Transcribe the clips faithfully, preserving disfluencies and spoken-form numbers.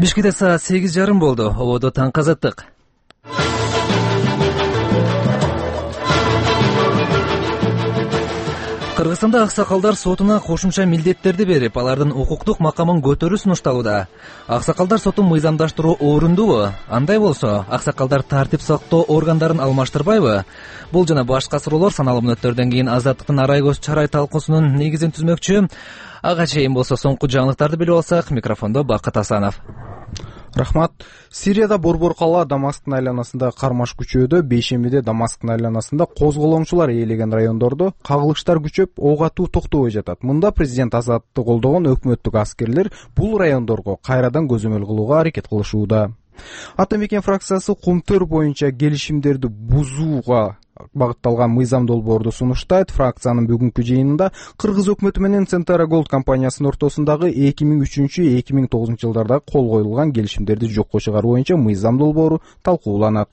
Бишкекте саат сегиз жарым болду. Ободо таңкы азаттык. Кыргызстанда аксакалдар сотуна кошумча милдеттерди берип, алардын укуктук макамын көтөрүү сунушталууда. Аксакалдар сотун мыйзамдаштыруу орундубу? Андай болсо, аксакалдар тартип сактоо органдарын алмаштырбайбы? Бул жана башка суроолор саналуу мүнөттөрдөн кийин Азаттыктын арай көз чарай талкуусунун негизин түзмөкчү. Ага чейин болсо соңку жаңылыктарды билип алсак, микрофондо Бакыт Асанов. Рахмат. Сирияда борбор кала Дамасктын айланасында кармаш күчөөдө, бейшембиде Дамасктын айланасында козголоңчулар ээлеген райондордо кагылыштар күчөп, ок атуу токтобой жатат. Мында президент Азатты колдогон өкмөттүк аскерлер бул райондорго кайрадан көзөмөл кылууга аракет кылышууда. Ата Мекен фракциясы Кумтөр боюнча келишимдерди бузууга багытталган мыйзам долбоорду сунуштайт. Фракциянын бүгүнкү жыйынында Кыргыз өкмөтү менен Центара Голд компаниясынын ортосундагы эки миң үчүнчү — эки миң тогузунчу жылдарда кол коюлган келишимдерди жокко чыгаруу боюнча мыйзам долбоору талкууланат.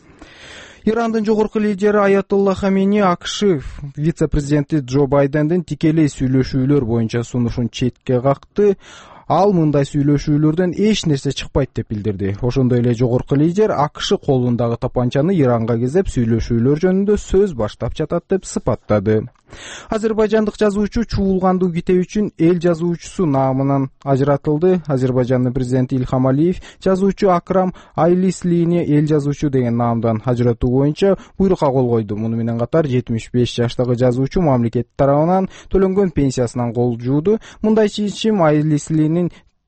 Ирандын жогорку лидери Аятолла Хамени АКШ вице-президенти Джо Байдендин тикелей сүйлөшүүлөр боюнча сунушун четке какты. Ал мындай сүйлөшүүлөрдөн эч нерсе чыкпайт деп билдирди. Ошондой эле жогорку лидер АКШ колундагы тапанчаны Иранга кезеп сүйлөшүүлөр жөнүндө сөз баштап жатат деп сыпаттады. Азербайжандык жазуучу Чуулганду Китеб үчүн эл жазуучусу наамынан ажыратылды. Азербайжандын президенти Илхам Алиев жазуучу Акрам Айлислини эл жазуучу деген наамдан ажыратуу боюнча буйрукка кол койду. Муну менен катар жетимиш беш жаштагы жазуучу мамлекет тарабынан төлөнгөн пенсиясынан кол жууду. Мындай чечим Айлислинин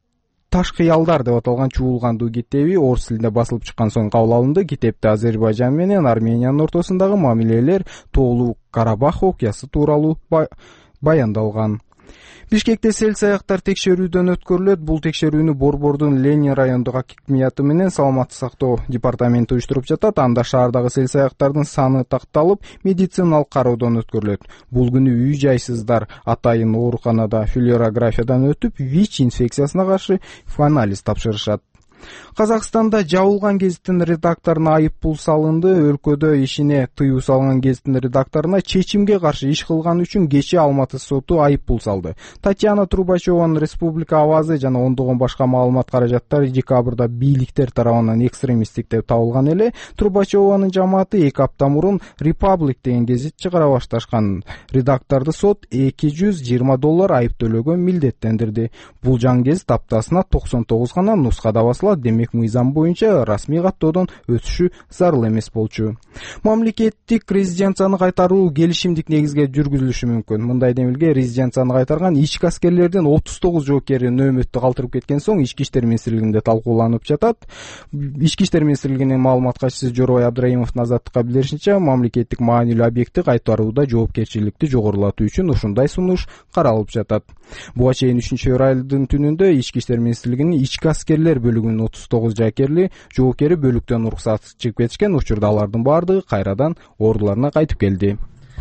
Таш кыялдар деп аталган Чуулганду китеби орус тилинде басылып чыккан соң кабыл алынды. Китепте Азербайжан менен Армениянын ортосундагы мамилелер, Тоолуу Карабах окуясы тууралуу баяндалган. Бишкекте сел-саяктар текшерүүдөн өткөрүлөт. Бул текшерүүнү Борбордун Ленин райондук акимияты менен саламаттык сактоо департаменти уюштуруп жатат. Анда шаардагы сел-саяктардын саны такталып, медициналык кароодон өткөрүлөт. Бул күнү үй-жайсыздар атайын ооруканада флюорографиядан өтүп, ВИЧ инфекциясына каршы анализ тапшырышат. Казакстанда жабылган гезиттин редакторуна айып пул салынды. Өлкөдө ишине тыюу салган гезиттин редакторуна чечимге каршы иш кылган үчүн кечээ Алматы соту айып пул салды. Татьяна Трубачеванын Республика Авазы жана ондогон башка маалымат каражаттары декабрда бийликтер тарабынан экстремисттик деп табылган эле. Трубачеванын жамааты эки апта мурун Republic деген гезит чыгара башташкан. Редакторду сот эки жүз жыйырма доллар айып төлөгөн милдеттендирди. Бул жаңы гезит аптасына токсон тогуз гана нускада басылат. Демек мыйзам боюнча расмий каттоодон өтүшү зарыл эмес болчу. Мамлекеттик резиденцияны кайтаруу келишимдик негизге жүргүзүлүшү мүмкүн. Мындай демилге резиденцияны кайтарган ички аскерлердин отуз тогуз жоокери нөөмөттө калтырып кеткен соң Ички иштер министрлигинде талкууланып жатат. Ички иштер министрлигинин маалымат катчысы Жорой Абдрайымовдун Азаттыкка билдиришинче, мамлекеттик маанилүү объекти кайтарууда жоопкерчиликти жогорулатуу үчүн ушундай сунуш каралып жатат. Буга чейин үчүнчү февралдын түнүндө Ички иштер министрлигинин ички аскерлер бөлүгүнүн отуз тогуз жакерли жоокери бөлүктөн уруксат чыгып кетишкен. Учурда алардын баардыгы кайрадан ордуларына кайтып келди.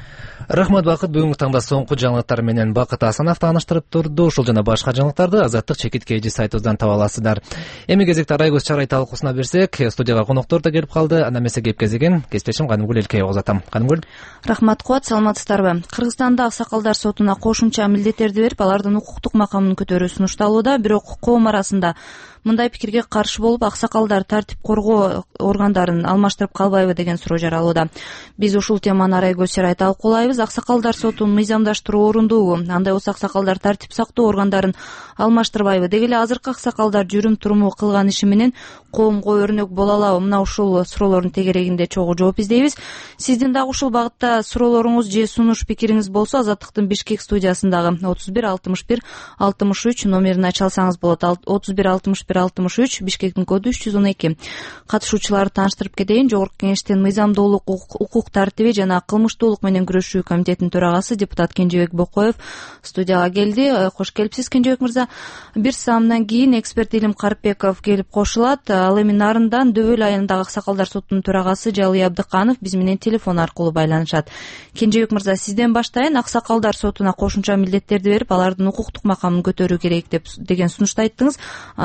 Рахмат Бакыт. Бүгүнкү таңда соңку жаңылыктар менен Бакыт Асанов тааныштырып турду. Ушул жана башка жаңылыктарды Азаттык чекит кей жи сайтыбыздан таба аласыздар. Эми кезекте арай көз чарай талкуусуна берсек, студияга коноктор да келип калды. Анда эмесе кеп кезеген кесиптешим Канымгүл Элкеева узатам. Канымгүл. Рахмат Куат, саламатсыздарбы? Кыргызстанда аксакалдар сотуна кошумча милдеттерди берип, алардын укуктук макамын көтөрүү сунушталууда. Бирок коом арасында мындай пикирге каршы болуп, аксакалдар тартип коргоо органдарын алмаштырып калбайбы деген суроо жаралууда. Биз ушул теманы арай көз чарай талкуулайбыз. Аксакалдар сотун мыйзамдаштыруу орундуубу? Андай болсо аксакалдар тартип сактоо органдарын алмаштырбайбы? Деги эле азыркы аксакалдар жүрүм туруму кылган иши менен коомго өрнөк боло алабы? Мына ушул суроолордун тегерегинде чогуу жооп издейбиз. Сиздин дагы ушул багытта суроолоруңуз же сунуш пикириңиз болсо, Азаттыктын Бишкек студиясындагы отуз бир алтымыш бир алтымыш үч номерин ача алсаңыз болот. отуз бир алтымыш бир алтымыш үч, Бишкектин коду үч жүз он эки. Катышуучуларды тааныштырып кетейин. Жогорку Кеңештин мыйзамдуулук, укук тартиби жана кылмыштуулук менен күрөшүү комитетинин төрагасы депутат Кенжебек Бокоев студияга келди. Кош келипсиз, Кенжебек мырза. Бир саамдан кийин эксперт Илим Карпбеков келип кошулат. Ал эми нарындан Дөбөл айылындагы аксакалдар сотунун төрагасы Жалый Абдыканов биз менен телефон аркылуу байланышат. Кенжебек мырза, сизден баштайын. Аксакалдар сотуна кошумча милдеттерди берип, алардын укуктук макамын көтөрүү керек деп деген сунушту айттыңыз.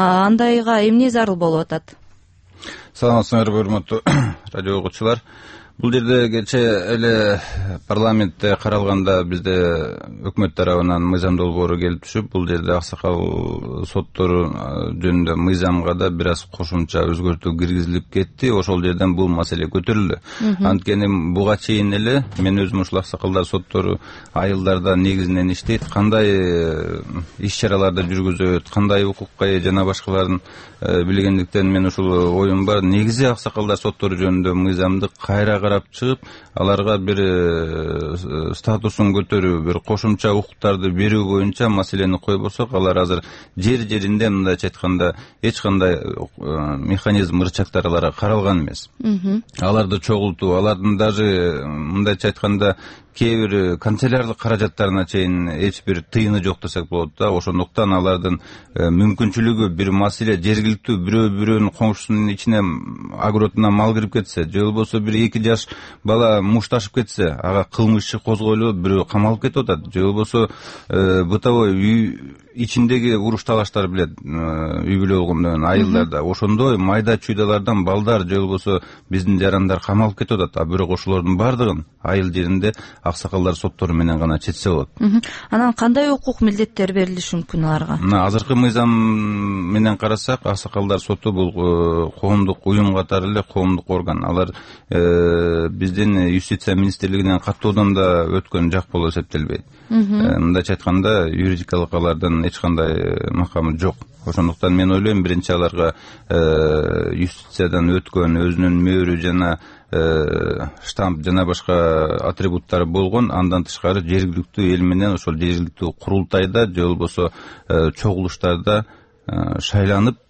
Андайга эмне зарыл болуп атат? Саламатсыңарбы, урматтуу радио угуучулар. Бул жерде кечээ эле парламентте каралганда бизде өкмөт тарабынан мыйзам долбоору келип түшүп, бул жерде аксакал соттору жөнүндө мыйзамга да бир аз кошумча өзгөртүү киргизилип кетти. Ошол жерден бул маселе көтөрүлдү. Анткени буга чейин эле мен өзүм ушул аксакалдар соттору айылдарда негизинен иштейт, кандай иш-чараларды жүргүзөт, кандай укукка ээ жана башкаларын билгендиктен мен ушул оюм бар. Негизи аксакалдар соттору жөнүндө мыйзамды кайра карап чыгып, аларга бир статусун көтөрүү, бир кошумча укуктарды берүү боюнча маселени койбосок, алар азыр жер жеринде мындайча айтканда эч кандай механизм, ырчактар аларга каралган эмес. Аларды чогултуу, алардын даже мындайча айтканда кээ бир канцелярлык каражаттарына чейин эч бир тыйыны жок десек болот да. Ошондуктан алардын мүмкүнчүлүгү бир маселе жергиликтүү бирөө бирөөнүн коңшусунун ичине огородуна мал кирип кетсе, же болбосо бир эки жаш бала мушташып кетсе, ага кылмыш иши козголуп, бирөө камалып кетип атат, же болбосо бытовой үй ичиндеги уруш талаштар билет, үй бүлө болгондон айылдарда ошондой майда чүйдалардан балдар же болбосо биздин жарандар камалып кетип атат. А бирок ошолордун баардыгын айыл жеринде аксакалдар соттору менен гана чечсе болот. Анан кандай укук милдеттер берилиши мүмкүн аларга? Мына азыркы мыйзам менен карасак, аксакалдар соту бул коомдук уюм катары эле коомдук орган. Алар биздин юстиция министрлигинен каттоодон да өткөн жак болуп эсептелбейт. Мындайча айтканда юридикалык алардын эч кандай макамы жок. Ошондуктан мен ойлойм, биринчи аларга юстициядан өткөн, өзүнүн мөөрү жана штамп жана башка атрибуттары болгон, андан тышкары жергиликтүү эл менен ошол жергиликтүү курултайда же болбосо чогулуштарда шайланып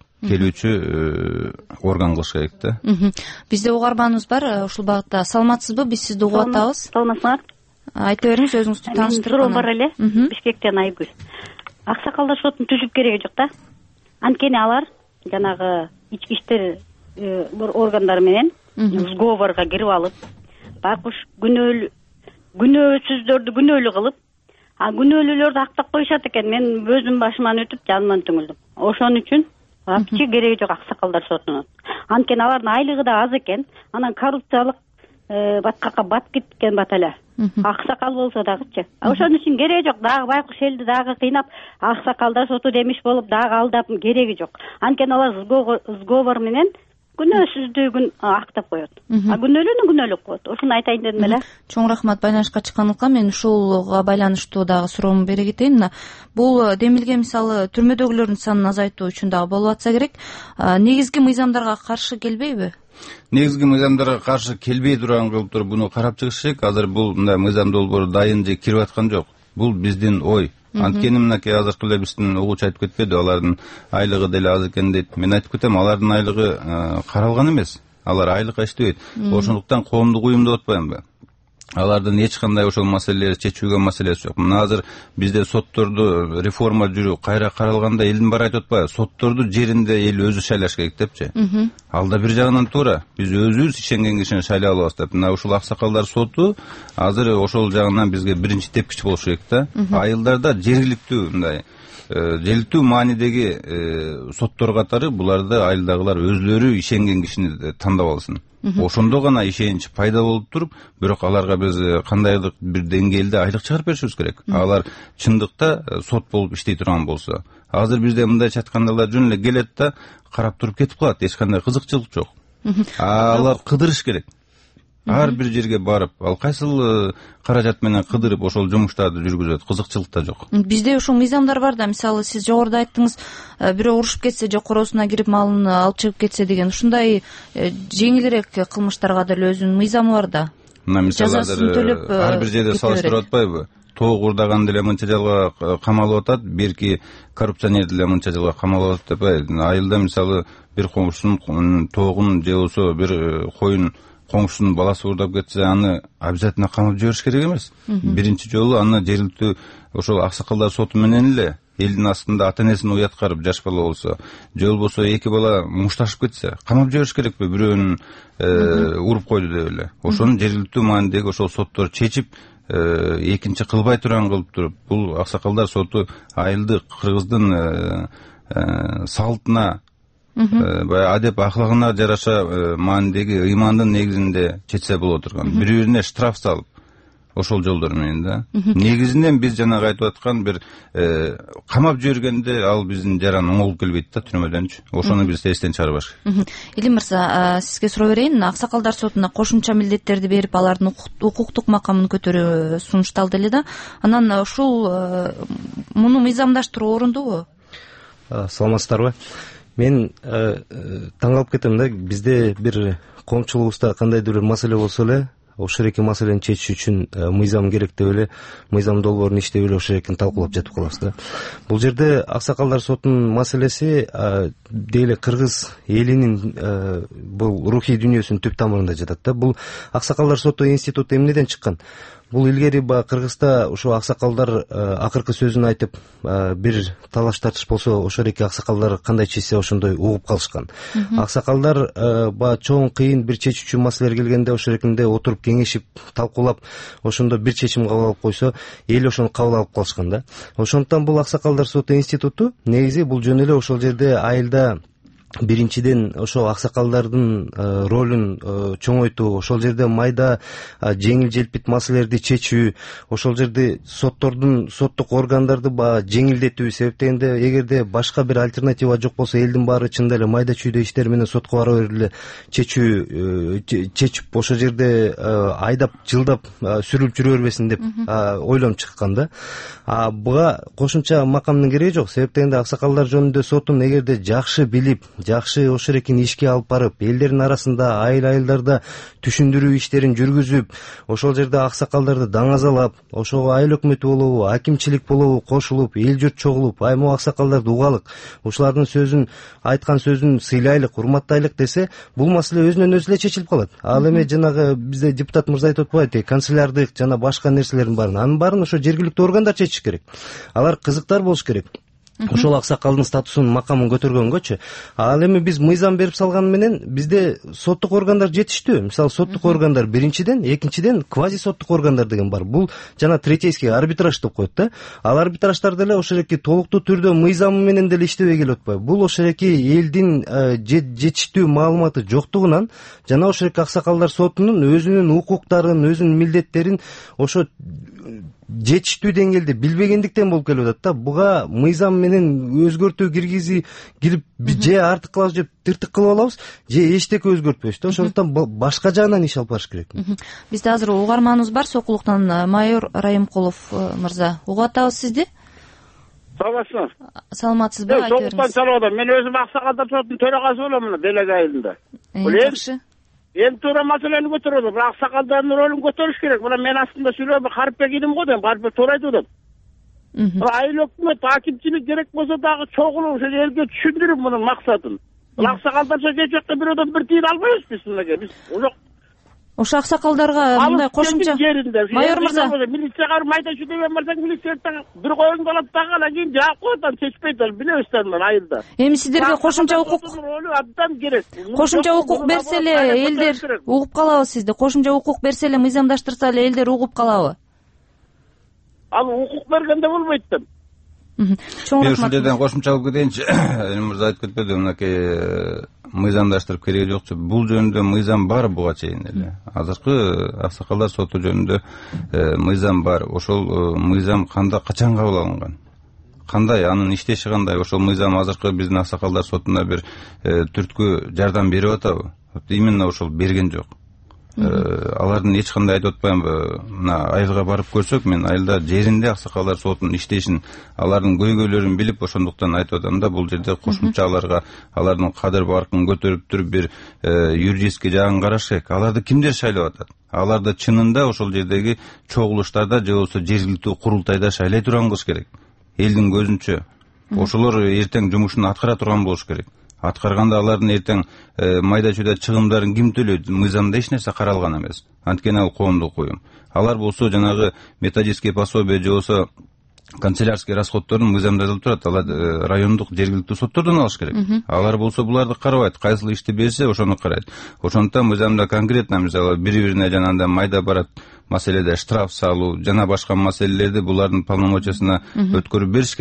келүүчү орган кылыш керек да. Бизде угарманыбыз бар ушул багытта. Саламатсызбы? Биз сизди угуп атабыз. Саламатсызбы? Айта бериңиз, өзүңүздү тааныштырып. Суроо бар эле. Бишкектен Айгүл. Аксакалдар сотун түзүп кереги жок да. Анткени алар жанагы ички иштер органдары менен сговорга кирип алып, байкуш күнөөлүү күнөөсүздөрдү күнөөлүү кылып, а күнөөлүүлөрдү актап коюшат экен. Мен өзүм башыман өтүп жаныман түңүлдүм. Ошон үчүн вообще кереги жок аксакалдар сотунун. Анткени алардын айлыгы да аз экен. Анан коррупциялык баткакка батып кеткен бат эле. Аксакал болсо дагычы. Ошон үчүн кереги жок. Дагы байкуш элди дагы кыйнап, аксакалдар соту демиш болуп дагы алдап кереги жок. Анткени алар сговор менен күнөөсүздүгүн актап коет. А күнөөлүүнү күнөөлүп коет. Ошону айтайын дедим эле. Чоң рахмат байланышка чыкканыңызга. Мен ушулга байланыштуу дагы суроомду бере кетейин. Мына бул демилге мисалы түрмөдөгүлөрдүн санын азайтуу үчүн дагы болуп атса керек. Негизги мыйзамдарга каршы келбейби? Негизги мыйзамдарга каршы келбей турган кылып туруп буну карап чыгыш керек. Азыр бул мындай мыйзам долбоору дайын же кирип аткан жок. Бул биздин ой. Анткени мынакей азыркы эле биздин угуучу айтып кетпеди, алардын айлыгы деле аз экен дейт. Мен айтып кетем, алардын айлыгы каралган эмес. Алар айлыкка иштебейт. Ошондуктан коомдук уюм деп атпаймынбы? Алардын эч кандай ошол маселелерди чечүүгө маселеси жок. Мына азыр бизде сотторду реформа жүрүү кайра каралганда элдин баары айтып атпайбы? Сотторду жеринде эл өзү шайлаш керек депчи. Ал да бир жагынан туура. Биз өзүбүз ишенген кишини шайлай алабыз деп. Мына ушул аксакалдар соту азыр ошол жагынан бизге биринчи тепкич болуш керек да. Айылдарда жергиликтүү мындай жергиликтүү маанидеги соттор катары буларды айылдагылар өзлөрү ишенген кишини тандап алсын. Ошондо гана ишенич пайда болуп туруп, бирок аларга биз кандайдыр бир деңгээлде айлык чыгарып беришибиз керек. Алар чындыкта сот болуп иштей турган болсо. Азыр бизде мындайча айтканда алар жөн эле келет да, карап туруп кетип калат. Эч кандай кызыкчылык жок. Алар кыдырыш керек. Ар бир жерге барып, ал кайсыл каражат менен кыдырып ошол жумуштарды жүргүзөт, кызыкчылык да жок. Бизде ушул мыйзамдар бар да, мисалы сиз жогоруда айттыңыз, бирөө урушуп кетсе же коросуна кирип малын алып чыгып кетсе деген, ушундай жеңилирээк кылмыштарга деле өзүнүн мыйзамы бар да. Мына мисалы ар бир жерде салыштырып атпайбы? Тоок урдаган деле мынча жылга камалып атат, берки коррупционер деле мынча жылга камалып атат деп. Айылда мисалы бир коңшунун тоогун же болсо бир коюн коңшунун баласы урдап кетсе, аны обязательно камап жибериш керек эмес. Биринчи жолу аны жергиликтүү ошол аксакалдар соту менен эле элдин астында ата энесин уяткарып жаш бала болсо, же болбосо эки бала мушташып кетсе, камап жибериш керекпи бирөөнүн уруп койду деп эле. Ошону жергиликтүү маанидеги ошол соттор чечип, экинчи кылбай турган кылып туруп, бул аксакалдар соту айылды кыргыздын салтына баягы адеп аклагына жараша маанидеги ыймандын негизинде чечсе болот турган, бири бирине штраф салып ошол жолдор менен да. Негизинен биз жанагы айтып аткан бир камап жибергенде ал биздин жаран оңолуп келбейт да түрмөдөнчү. Ошону биз эстен чыгарбаш керек. Илим мырза, сизге суроо берейин. Аксакалдар сотуна кошумча милдеттерди берип, алардын укуктук макамын көтөрүү сунушталды эле да. Анан ушул муну мыйзамдаштыруу орундубу? Саламатсыздарбы? Мен таң калып кетем да, бизде бир коомчулугубузда кандайдыр бир маселе болсо эле, ошол эки маселени чечиш үчүн мыйзам керек деп эле, мыйзам долбоорун иштеп эле ошол экин талкуулап жатып калабыз да. Бул жерде Аксакалдар сотунун маселеси дейле кыргыз элинин бул рухий дүйнөсүнүн түп тамырында жатат да. Бул Аксакалдар соту институту эмнеден чыккан? Бул илгери ба Кыргызда ошо аксакалдар акыркы сөзүн айтып, бир талаш тартыш болсо, ошол эки аксакалдар кандай чечсе ошондой угуп калышкан. Аксакалдар ба чоң кыйын бир чечүүчү маселелер келгенде ошол экинде отуруп кеңешип, талкуулап, ошондо бир чечим кабыл алып койсо, эл ошону кабыл алып калышкан да. Ошондуктан бул Аксакалдар соту институту негизи бул жөн эле ошол жерде айылда биринчиден ошо аксакалдардын ролун чоңойтуу, ошол жерде майда жеңил желпит маселелерди чечүү, ошол жерде соттордун, соттук органдарды ба жеңилдетүү. Себеп дегенде, эгерде башка бир альтернатива жок болсо, элдин баары чында эле майда чүйдө иштер менен сотко бара берип эле чечүү чечип, ошол жерде айдап, жылдап сүрүлүп жүрө бербесин деп ойлонуп чыккан да. А буга кошумча макамдын кереги жок. Себеп дегенде, аксакалдар жөнүндө сотун эгерде жакшы билип, жакшы ошол экин ишке алып барып, элдердин арасында, айыл-айылдарда түшүндүрүү иштерин жүргүзүп, ошол жерде аксакалдарды даңазалап, ошого айыл өкмөтү болобу, акимчилик болобу кошулуп, эл журт чогулуп, ай могу аксакалдарды угалык, ушулардын сөзүн, айткан сөзүн сыйлайлык, урматтайлык десе, бул маселе өзүнөн өзү эле чечилип калат. Ал эми жанагы бизде депутат мырза айтып атпайбы, канцелярдык жана башка нерселердин баарын, анын баарын ошо жергиликтүү органдар чечиш керек. Алар кызыктар болуш керек. Ошол аксакалдын статусун, макамын көтөргөнгөчү. Ал эми биз мыйзам берип салган менен бизде соттук органдар жетиштүү. Мисалы, соттук органдар биринчиден, экинчиден квази соттук органдар деген бар. Бул жана третейский арбитраж деп коет да. Ал арбитраждар деле ошол эки толуктуу түрдө мыйзамы менен деле иштебей келип атпайбы. Бул ошол эки элдин жетиштүү маалыматы жоктугунан жана ошол эки аксакалдар сотунун өзүнүн укуктарын, өзүнүн милдеттерин ошо жетиштүү деңгээлде билбегендиктен болуп келип атат да. Буга мыйзам менен өзгөртүү киргизи кирип же артык кылабыз, же тыртык кылып алабыз, же эчтеке өзгөртпөйбүз да. Ошондуктан башка жагынан иш алып барыш керек. Бизде азыр угарманыбыз бар, Сокулуктан майор Райымкулов мырза. Угуп атабыз сизди. Саламатсызбы? Саламатсызбы? Айтып бериңиз. Сокулуктан салам. Мен өзүм Аксакалдар сотунун төрагасы болом, Делег айылында. Жакшы. Эми туура маселени көтөрөбүз. Бирок аксакалдардын ролун көтөрүш керек. Мына мен астында сүйлөп Карипбек идим го дейм. Карипбек туура айтып атат. Айыл өкмөт, акимчилик керек болсо дагы чогулуп ошо элге түшүндүрүп мунун максатын. Аксакалдарча чечекте бирөөдөн бир тиын албайбыз биз мынакей. Биз ошо Ошо аксакалдарга мындай кошумча. Майор мырза, милицияга майда чүйдөгөн барсаң, милициядан бир коюң болот дагы, анан кийин жаап коет, анан чечпейт, ал билебиз да мына айылда. Эми сиздерге кошумча укук абдан керек. Кошумча укук берсе эле элдер угуп калабы сизди? Кошумча укук берсе эле, мыйзамдаштырса эле элдер угуп калабы? Ал укук бергенде болбойт да. Чоң рахмат. Ушул жерден кошумча алып кетейинчи. Элим мырза айтып кетпеди, мынакей мыйзамдаштырып кереги жокчу. Бул жөнүндө мыйзам бар буга чейин эле. Азыркы Аксакалдар соту жөнүндө мыйзам бар. Ошол мыйзам кандай, качан кабыл алынган? Кандай, анын иштеши кандай? Ошол мыйзам азыркы биздин Аксакалдар сотуна бир түрткү жардам берип атабы? Именно ошол берген жок. Алардын эч кандай айтып атпаймынбы? Мына айылга барып көрсөк, мен айылда жеринде Аксакалдар сотунун иштешин, алардын көйгөйлөрүн билип, ошондуктан айтып атам да, бул жерде кошумча аларга, алардын кадыр баркын көтөрүп туруп бир юридический жагын караш керек. Аларды кимдер шайлап атат? Аларды чынында ошол жердеги чогулуштарда же болбосо жергиликтүү курултайда шайлай турган кылыш керек. Элдин көзүнчө ошолор эртең жумушун аткара турган болуш керек. Аткарганда алардын эртең майда чүйдө чыгымдарын ким төлөйт? Мыйзамда эч нерсе каралган эмес. Анткени ал коомдук уюм. Алар болсо жанагы методический пособие же болсо канцелярский расходторун мыйзамда жазылып турат. Алар райондук жергиликтүү соттордон алыш керек. Алар болсо буларды карабайт. Кайсыл ишти берсе ошону карайт. Ошондуктан мыйзамда конкретно мисалы бири-бирине жанагындай майда барат маселеде штраф салуу жана башка маселелерди булардын полномочиясына өткөрүп бериш керек.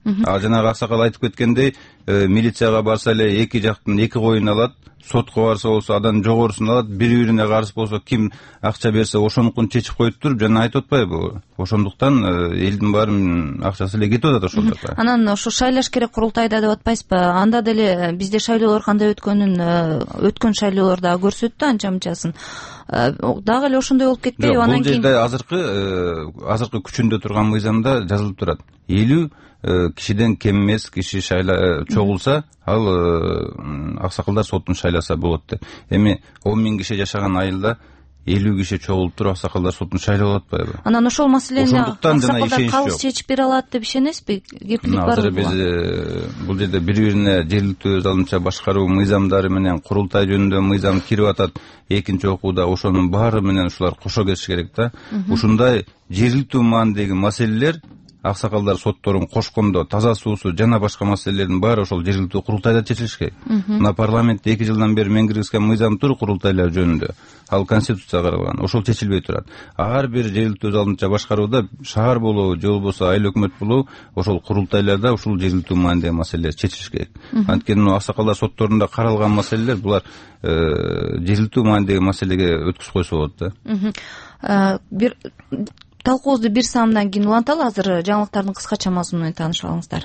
А жанагы аксакал айтып кеткендей, милицияга барса эле эки жактын эки коюн алат, сотко барса болсо адан жогорусун алат, бири бирине каршы болсо ким акча берсе ошонукун чечип коюп туруп, жана айтып атпайбы, ошондуктан элдин баарын акчасы эле кетип атат ошол жака. Анан ошо шайлаш керек курултайда деп атпайсызбы? Анда деле бизде шайлоолор кандай өткөнүн өткөн шайлоолор дагы көрсөттү анча мынчасын. Дагы эле ошондой болуп кетпейби? Анан кийин бул жерде азыркы азыркы күчүндө турган мыйзамда жазылып турат. элүү кишиден кем эмес киши шайла чогулса, ал аксакалдар сотун шайласа болот деп. Эми он миң киши жашаган айылда элүү киши чогулуп туруп аксакалдар сотун шайлап атпайбы? Анан ошол маселени аксакалдар калыс чечип бере алат деп ишенесизби? Кепилдик барбы? Азыр биз бул жерде бири-бирине жергиликтүү өз алдынча башкаруу мыйзамдары менен курултай жөнүндө мыйзам кирип атат. Экинчи окууда ошонун баары менен ушулар кошо кетиш керек да. Ушундай жергиликтүү маанидеги маселелер аксакалдар сотторун кошкондо таза суусу жана башка маселелердин баары ошол жергиликтүү курултайда чечилиш керек. Мына парламентте эки жылдан бери мен киргизген мыйзам тур курултайлар жөнүндө. Ал конституцияга каралган. Ошол чечилбей турат. Ар бир жергиликтүү өз алдынча башкарууда шаар болобу, же болбосо айыл өкмөт болобу, ошол курултайларда ушул жергиликтүү маанидеги маселелер чечилиш керек. Анткени аксакалдар сотторунда каралган маселелер булар жергиликтүү маанидеги маселеге өткүзүп койсо болот да. Бир талкуубузду бир саамдан кийин уланталы. Азыр жаңылыктардын кыскача мазмунун таанышып алыңыздар.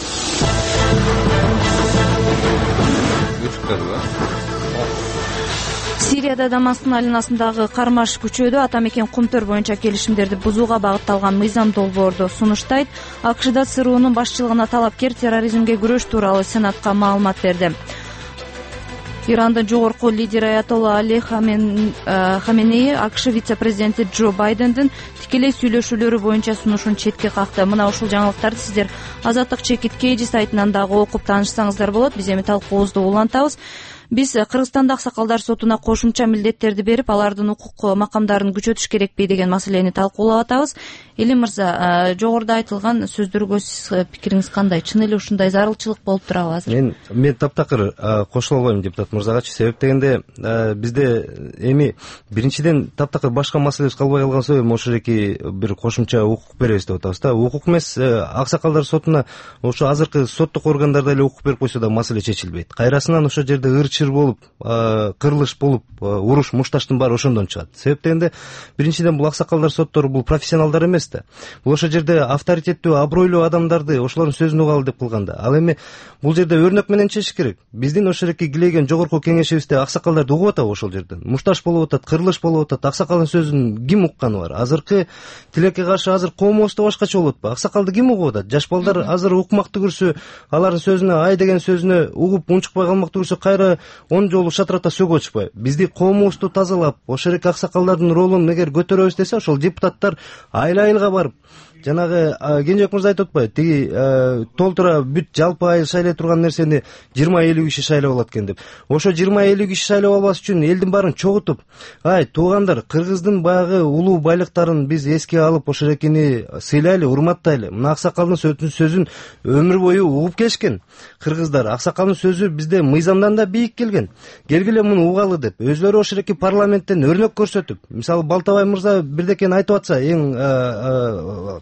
Сирияда Дамасктын айланасындагы кармаш күчөдө ата мекен Кумтөр боюнча келишимдерди бузууга багытталган мыйзам долбоорду сунуштайт. АКШда ЦРУнун башчылыгына талапкер терроризмге күрөш тууралуу Сенатка маалымат берди. Ирандын жогорку лидери Аятолла Али Хаменеи АКШ вице-президенти Джо Байдендин тикелей сүйлөшүүлөрү боюнча сунушун четке какты. Мына ушул жаңылыктарды сиздер Азаттык Чекит Кейжи сайтынан дагы окуп таанышсаңыздар болот. Биз эми талкуубузду улантабыз. Биз Кыргызстанда аксакалдар сотуна кошумча милдеттерди берип, алардын укук макамдарын күчөтүш керекпи деген маселени талкуулап атабыз. Элим мырза, жогоруда айтылган сөздөргө сиз пикириңиз кандай? Чын эле ушундай зарылчылык болуп турабы азыр? Мен мен таптакыр кошула албайм депутат мырзагачы. Себеп дегенде бизде эми биринчиден таптакыр башка маселебиз калбай калган себеби ошол эки бир кошумча укук беребиз деп атабыз да. Укук эмес, аксакалдар сотуна ошо азыркы соттук органдарда эле укук берип койсо да маселе чечилбейт. Кайрасынан ошол жерде ырчыр болуп, кырылыш болуп, уруш мушташтын баары ошондон чыгат. Себеп дегенде биринчиден бул аксакалдар соттору бул профессионалдар эмес да. Бул ошол жерде авторитеттүү, абройлуу адамдарды ошолордун сөзүн угалы деп кылганда. Ал эми бул жерде өрнөк менен чечиш керек. Биздин ошол эки килейген жогорку кеңешибизде аксакалдарды угуп атабы ошол жерден? Мушташ болуп атат, кырылыш болуп атат. Аксакалдын сөзүн ким укканы бар? Азыркы тилекке каршы азыр коомубузда башкача болуп атпайбы? Аксакалды ким угуп атат? Жаш балдар азыр укмакты көрсө, алардын сөзүнө, ай деген сөзүнө угуп унчукпай калмакты көрсө, кайра он жолу шатырата сөгүп атышпайбы? Бизди коомубузду тазалап, ошол эки аксакалдардын ролун эгер көтөрөбүз десе, ошол депутаттар айыл-айылга барып, жанагы Кенжебек мырза айтып атпайбы, тиги толтура бүт жалпы айыл шайлай турган нерсени жыйырма элүү киши шайлап алат экен деп. Ошо жыйырма элүү киши шайлап албаш үчүн элдин баарын чогутуп, ай туугандар, Кыргыздын баягы улуу байлыктарын биз эске алып, ошол экини сыйлайлы, урматтайлы. Мына аксакалдын сөзүн өмүр бою угуп келишкен кыргыздар. Аксакалдын сөзү бизде мыйзамдан да бийик келген. Келгиле муну угалы деп, өзлөрү ошол эки парламенттен өрнөк көрсөтүп, мисалы Балтабай мырза бирдекени айтып атса, эң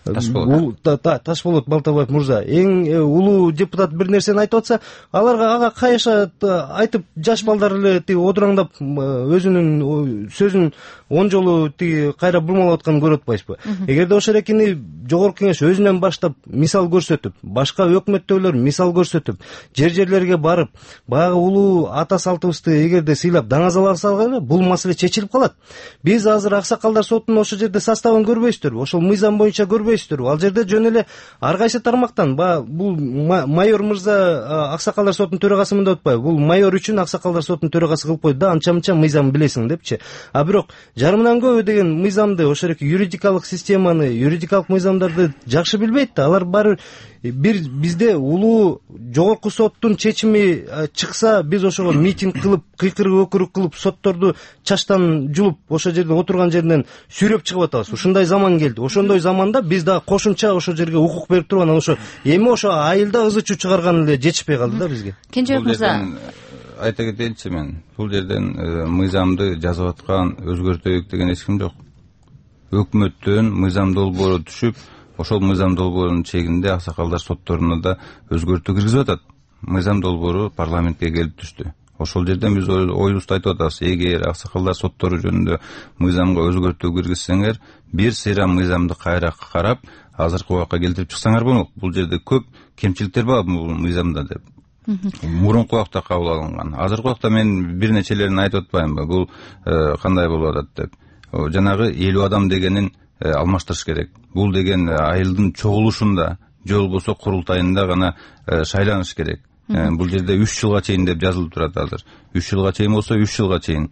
Ташболот Балтабаев мырза эң улуу депутат бир нерсени айтып атса, аларга ага кайша айтып, жаш балдар эле тиги одураңдап өзүнүн сөзүн он жолу тиги кайра бурмалап атканын көрүп атпайсызбы? Эгерде ошол экини жогорку кеңеш өзүнөн баштап мисал көрсөтүп, башка өкмөттөгүлөр мисал көрсөтүп, жер-жерлерге барып, баягы улуу ата салтыбызды эгерде сыйлап даңазалап салган, бул маселе чечилип калат. Биз азыр аксакалдар сотунун ошол жерде составын көрбөйсүздөрбү? Ошол мыйзам боюнча көрбөйсүздөрбү? Ал жерде жөн эле ар кайсы тармактан бул майор мырза аксакалдар сотунун төрагасымын деп атпайбы? Бул майор үчүн аксакалдар сотунун төрагасы кылып койду да, анча-мынча мыйзам билесиң депчи. А бирок жарымдан көбү деген мыйзамды, ошол эки юридикалык системаны, юридикалык мыйзамдарды жакшы билбейт да. Алар баары бир бизде улуу жогорку соттун чечими чыкса, биз ошого митинг кылып, кыйкырык өкүрүк кылып, сотторду чачтан жулуп, ошол жерде отурган жеринен сүйрөп чыгып атабыз. Ушундай заман келди. Ошондой заманда биз дагы кошумча ошол жерге укук берип турган, ошо эми ошо айылда ызы чуу чыгарган эле жетишпей калды да бизге. Кенжебек мырза, айта кетейинчи, мен бул жерден мыйзамды жазып аткан, өзгөртөйүк деген эч ким жок. Өкмөттөн мыйзам долбоору түшүп, ошол мыйзам долбоорунун чегинде аксакалдар сотторуна да өзгөртүү киргизип атат. Мыйзам долбоору парламентке келип түштү. Ошол жерден биз оюбузду айтып атабыз. Эгер аксакалдар соттору жөнүндө мыйзамга өзгөртүү киргизсеңер, бир сейрам мыйзамды кайра карап, азыркы убакка келтирип чыксаңар болмок. Бул жерде көп кемчиликтер бар бул мыйзамда деп. Мурунку убакта кабыл алынган. Азыркы убакта мен бир нечелерин айтып атпаймынбы? Бул кандай болуп атат деп. Жанагы элүү адам дегенин алмаштырыш керек. Бул деген айылдын чогулушунда, же болбосо курултайында гана шайланыш керек. Бул жерде үч жылга чейин деп жазылып турат азыр. үч жылга чейин болсо үч жылга чейин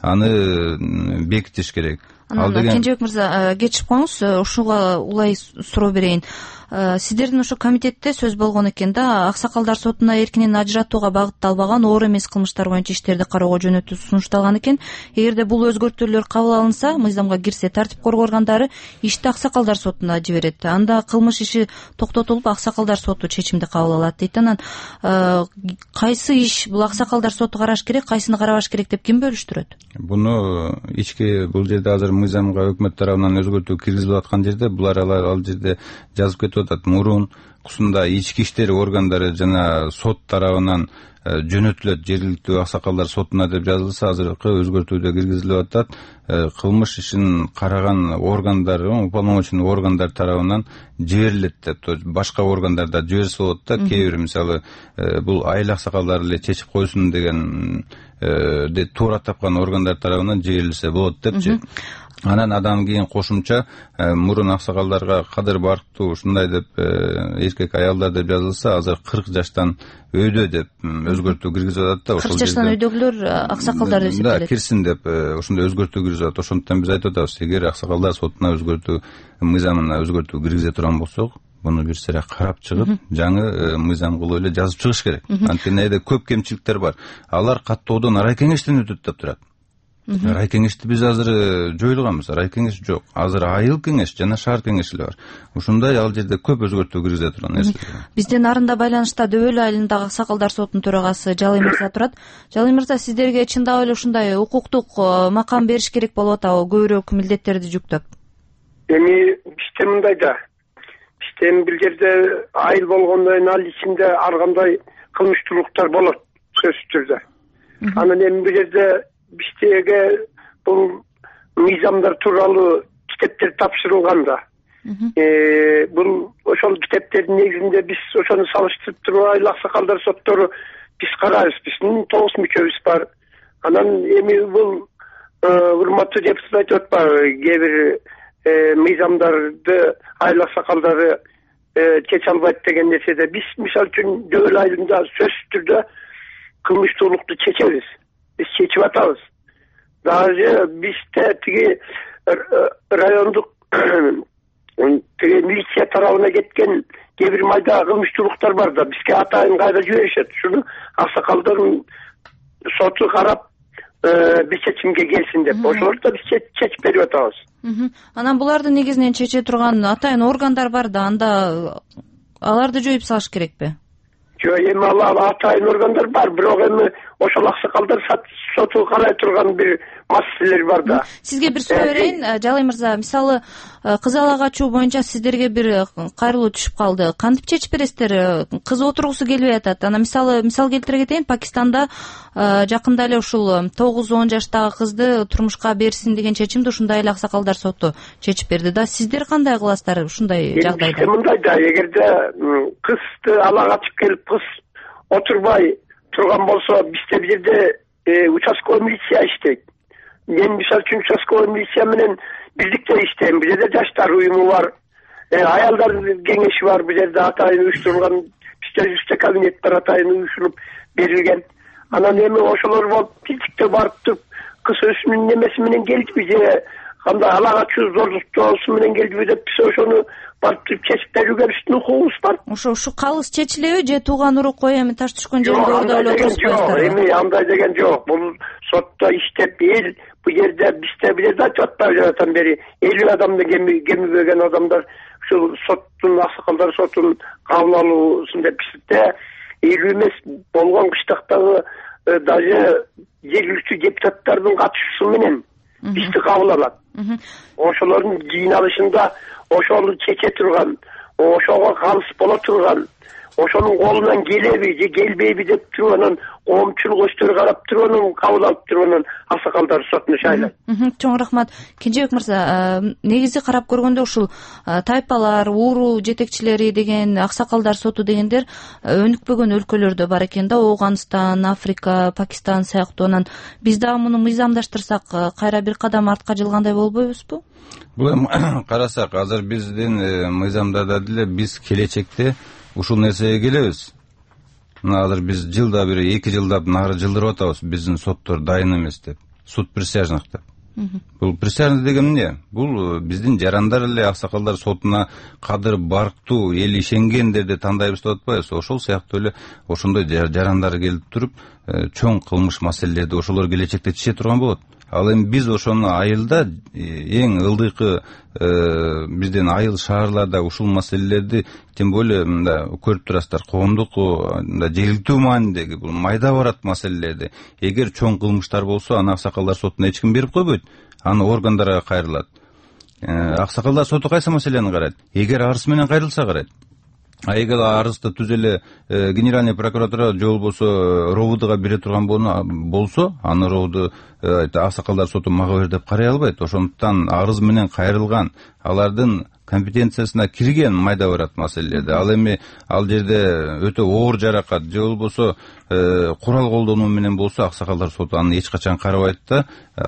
аны бекитиш керек. Анан Кенжебек мырза, кечип коюңуз, ушуга улай суроо берейин. Сиздердин ошо комитетте сөз болгон экен да, аксакалдар сотуна эркинен ажыратууга багытталбаган оор эмес кылмыштар боюнча иштерди кароого жөнөтүү сунушталган экен. Эгерде бул өзгөртүүлөр кабыл алынса, мыйзамга кирсе, тартип коргоо органдары ишти аксакалдар сотуна жиберет. Анда кылмыш иши токтотулуп, аксакалдар соту чечимди кабыл алат дейт. Анан кайсы иш бул аксакалдар соту караш керек, кайсыны карабаш керек деп ким бөлүштүрөт? Буну ички бул жерде азыр мыйзамга өкмөт тарабынан өзгөртүү киргизилип аткан жерде булар ал жерде жазып кетип атат. Мурун кусунда ички иштер органдары жана сот тарабынан жөнөтүлөт, жергиликтүү аксакалдар сотуна деп жазылса, азыркы өзгөртүүдө киргизилип атат. Кылмыш ишин караган органдар, уполномоченный органдар тарабынан жиберилет деп, башка органдарда жиберсе болот да. Кээ бир мисалы бул айыл аксакалдары эле чечип койсун деген туура тапкан органдар тарабынан жиберилсе болот депчи. Анан адан кийин кошумча мурун аксакалдарга кадыр барктуу ушундай деп эркек аялдар деп жазылса, азыр кырк жаштан өйдө деп өзгөртүү киргизип атат да. кырк жаштан өйдөгүлөр аксакалдар деп эсептелет. Да, кирсин деп ошондой өзгөртүү киргизип атат. Ошондуктан биз айтып атабыз, эгер аксакалдар сотуна өзгөртүү мыйзамына өзгөртүү киргизе турган болсок, буну бир сыйра карап чыгып, жаңы мыйзам кылып эле жазып чыгыш керек. Анткени эде көп кемчиликтер бар. Алар каттоодон райкеңештен өтөт деп турат. Райкеңешти биз азыр жоюлганбыз. Райкеңеш жок. Азыр айыл кеңеш жана шаар кеңеши эле бар. Ушундай ал жерде көп өзгөртүү киргизе турган нерсе. Бизден нарында байланышта Дөбөл айылындагы аксакалдар сотунун төрагасы Жалый мырза турат. Жалый мырза, сиздерге чындап эле ушундай укуктук макам бериш керек болуп атабы, көбүрөөк милдеттерди жүктөп? Эми бизде мындай да. Бизде бир жерде айыл болгондон кийин ал ичинде ар кандай кылмыштуулуктар болот, сөзсүз түрдө. Анан эми бир жерде биздеге бул мыйзамдар тууралуу китептер тапшырылган да. Бул ошол китептердин негизинде биз ошону салыштырып туруп айыл аксакалдар соттору биз карайбыз. Биздин тогуз мүчөбүз бар. Анан эми бул урматтуу депутат айтып атпайбы, кээ бир мыйзамдарды айыл аксакалдары чече албайт деген нерседе биз мисалы үчүн Дөбөл айылында сөзсүз түрдө кылмыштуулукту чечебиз. Биз чечип атабыз. Даже бизде тиги райондук тиги милиция тарабына кеткен кээ бир майда кылмыштуулуктар бар да, бизге атайын кайда жиберишет. Шуну аксакалдардын соту карап бир чечимге келсин деп. Ошолорду да биз чечип берип атабыз. Анан буларды негизинен чече турган атайын органдар бар да, анда аларды жоюп салыш керекпи? Жок, эми ал атайын органдар бар, бирок эми ошол аксакалдар соту карай турган бир маселелер бар да. Сизге бир суроо берейин, Жалый мырза. Мисалы, кызал ачуу боюнча сиздерге бир кайрылуу түшүп калды. Кантип чечип бересиздер? Кыз отургусу келбей атат. Анан мисалы, мисал келтире кетейин, Пакистанда жакында эле ушул тогуз он жаштагы кызды турмушка берсин деген чечимди ушундай эле аксакалдар соту чечип берди да. Сиздер кандай кыласыздар ушундай жагдайда? Мындай да, эгерде кызды ала качып келип кыз отурбай турган болсо, бизде бир жерде участковый милиция иштейт. Мен мисалы үчүн участковый милиция менен биздикте иштейм. Бир жерде жаштар уюму бар, аялдар кеңеши бар, бир жерде атайын уюштурулган, бизде жүзтө кабинет бар, атайын уюштуруп берилген. Анан эми ошолор болуп тилтикте барып туруп, кыз өзүнүн немеси менен келдиби же кандай ала качуу зордуктоосу менен келдиби деп биз ошону барып туруп чечип берүүгө биздин укугубуз бар. Ошо ушу калыс чечилеби же тууган урук кой эми таш түшкөн жеринде ордоп эле отурушпайсыздарбы? Жок, эми андай деген жок. Бул сотто иштеп эл бу жерде бизде бир жерде айтып атпайбы жанатан бери элүү адамды кемибеген адамдар ушул соттун аксакалдар сотун кабыл алуусун деп бизде элүү эмес болгон кыштактагы даже жергиликтүү депутаттардын катышуусу менен бизди кабыл алат. Ошолордун жыйналышында ошону чече турган, ошого калыс боло турган, ошонун колунан келеби же келбейби деп турганын коомчулук өздөрү карап турганын, кабыл алып турганын аксакалдар сотуна шайлайт. Чоң рахмат. Кенжебек мырза, негизи карап көргөндө ушул тайпалар, ууру жетекчилери деген аксакалдар соту дегендер өнүкпөгөн өлкөлөрдө бар экен да, Ооганстан, Африка, Пакистан сыяктуу. Анан биз дагы муну мыйзамдаштырсак, кайра бир кадам артка жылгандай болбойбузбу? Бул эми карасак, азыр биздин мыйзамдарда деле биз келечекте ушул нерсеге келебиз. Мына азыр биз жылда бир эки жылдап нары жылдырып атабыз, биздин соттор дайын эмес деп, суд присяжных деп. Бул присяжный деген эмне? Бул биздин жарандар эле аксакалдар сотуна кадыр барктуу, эл ишенгендерди тандайбыз деп атпайбыз. Ошол сыяктуу эле ошондой жарандар келип туруп, чоң кылмыш маселелерди ошолор келечекте чече турган болот. Ал эми биз ошону айылда, эң ылдыйкы бизден айыл шаарларда ушул маселелерди, тем более мында көрүп турасыздар, коомдук жергиликтүү маанидеги бул майда барат маселелерди, эгер чоң кылмыштар болсо, аны аксакалдар сотуна эч ким берип койбойт, аны органдарга кайрылат. Аксакалдар соту кайсы маселени карайт? Эгер арыз менен кайрылса карайт. А эгер арызды түз эле генеральный прокуратура же болбосо РОВДга бере турган болсо, аны РОВД аксакалдар соту мага бер деп карай албайт. Ошондуктан арыз менен кайрылган, алардын компетенциясына кирген майда барат маселелерди. Ал эми ал жерде өтө оор жаракат же болбосо курал колдонуу менен болсо, аксакалдар соту аны эч качан карабайт да,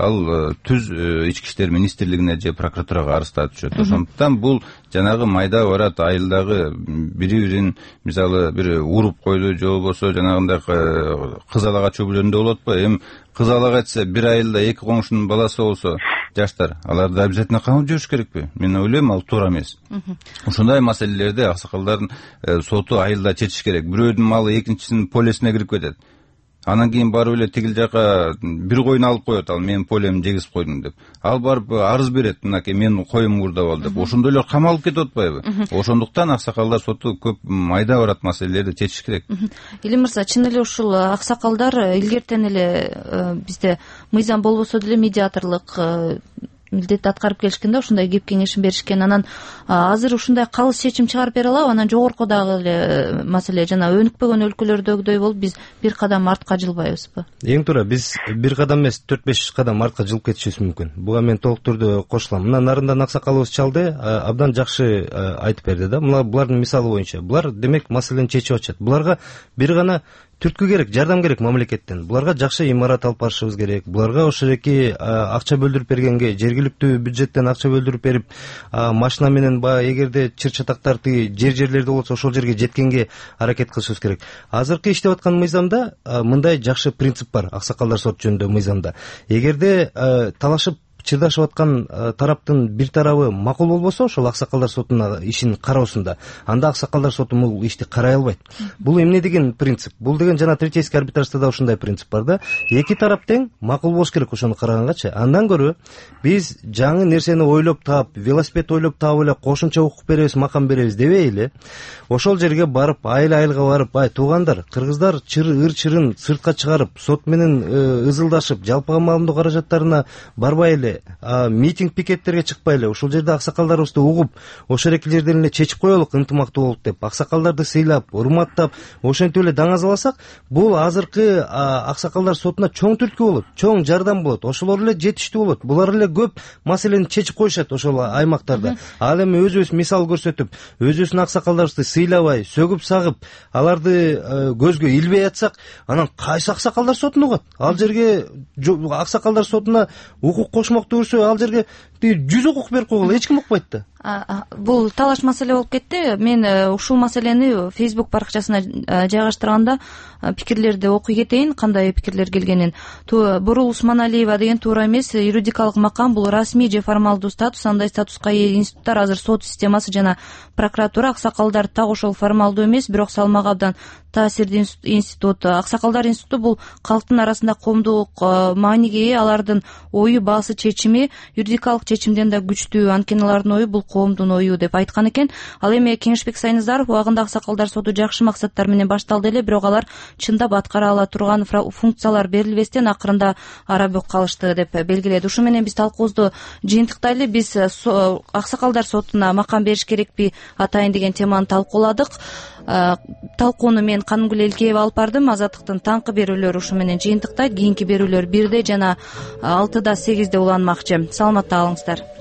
ал түз ички иштер министрлигине же прокуратурага арыздар түшөт. Ошондуктан бул жанагы майда барат айылдагы бири-бирин мисалы бир уруп койду же болбосо жанагындай кыз алага чөбүлөрүндө болот го. Эми кыз алага айтса, бир айылда эки коңшунун баласы болсо, жаштар, аларды обязательно камап жүрүш керекпи? Мен ойлойм, ал туура эмес. Ошондой маселелерди аксакалдардын соту айылда чечиш керек. Бирөөдүн малы экинчисинин полесине кирип кетет. Анан кийин барып эле тигил жака бир койун алып коет, ал менин полемди жегизип койдум деп. Ал барып арыз берет, мынакей менин коюм уурдап алды деп. Ошондой эле камалып кетип атпайбы? Ошондуктан аксакалдар соту көп майда барат маселелерди чечиш керек. Илим мырза, чын эле ушул аксакалдар илгертен эле бизде мыйзам болбосо деле медиаторлук милдетти аткарып келишкен да, ушундай кеп кеңешин беришкен. Анан азыр ушундай калыс чечим чыгарып бере алабы? Анан жогоркудагы эле маселе, жана өнүкпөгөн өлкөлөрдөгүдөй болуп биз бир кадам артка жылбайбызбы? Эң туура, биз бир кадам эмес, төрт беш кадам артка жылып кетишибиз мүмкүн. Буга мен толук түрдө кошулам. Мына Нарындан аксакалыбыз чалды, абдан жакшы айтып берди да. Мына булардын мисалы боюнча, булар демек маселени чечип атышат. Буларга бир гана түрткү керек, жардам керек мамлекеттен. Буларга жакшы имарат алып барышыбыз керек. Буларга ошол эки акча бөлдүрүп бергенге, жергиликтүү бюджеттен акча бөлдүрүп берип, машина менен баягы эгерде чыр-чатактар тиги жер-жерлерде болсо ошол жерге жеткенге аракет кылышыбыз керек. Азыркы иштеп аткан мыйзамда мындай жакшы принцип бар, аксакалдар сот жөнүндө мыйзамда. Эгерде талашып чырдашып аткан тараптын бир тарабы макул болбосо, ошол аксакалдар сотунун ишин кароосунда, анда аксакалдар соту бул ишти карай албайт. Бул эмне деген принцип? Бул деген жана третейский арбитражда да ушундай принцип бар да. Эки тарап тең макул болуш керек ошону карагангачы. Андан көрө биз жаңы нерсени ойлоп таап, велосипед ойлоп таап эле кошумча укук беребиз, макам беребиз дебей эле, ошол жерге барып, айыл-айылга барып, ай туугандар, кыргыздар чыр ыр-чырын сыртка чыгарып, сот менен ызылдашып, жалпыга маалымдоо каражаттарына барбай эле, митинг пикеттерге чыкпай эле, ошол жерде аксакалдарыбызды угуп, ошол эки жерден эле чечип коелук ынтымактуу болуп деп, аксакалдарды сыйлап, урматтап, ошентип эле даңазаласак, бул азыркы аксакалдар сотуна чоң түрткү болот, чоң жардам болот. Ошолор эле жетиштүү болот. Булар эле көп маселени чечип коюшат ошол аймактарда. Ал эми өзүбүз мисал көрсөтүп, өзүбүздүн аксакалдарыбызды сыйлабай, сөгүп сагып, аларды көзгө илбей атсак, анан кайсы аксакалдар сотуна угат? Ал жерге аксакалдар сотуна укук кошмокту көрсө, ал жерге жүз укук берип койгула, эч ким укпайт да. Бул талаш маселе болуп кетти. Мен ушул маселени Facebook баракчасына жайгаштырганда пикирлерди окуй кетейин, кандай пикирлер келгенин. Бурул Усманалиева деген туура эмес, юридикалык макам бул расмий же формалдуу статус, андай статуска ээ институттар азыр сот системасы жана прокуратура. Аксакалдар так ошол формалдуу эмес, бирок салмагы абдан таасирдүү институт. Аксакалдар институту бул калктын арасында коомдук мааниге ээ, алардын ою, баасы, чечими юридикалык чечимден да күчтүү, анткени алардын ою бул коомдун ою деп айткан экен. Ал эми Кеңешбек Сайназаров убагында Аксакалдар соту жакшы максаттар менен башталды эле, бирок алар чындап аткара ала турган функциялар берилбестен акырында ара бөк калышты деп белгиледи. Ушу менен биз талкуубузду жыйынтыктайлы. Биз Аксакалдар сотуна макам бериш керекпи атайын деген теманы талкууладык. Талкууну мен Канымгүл Элкеева алып бардым. Азаттыктын таңкы берүүлөрү ушу менен жыйынтыктайт. Кийинки берүүлөр бирде жана алтыда сегизде уланмакчы. Саламатта калыңыздар.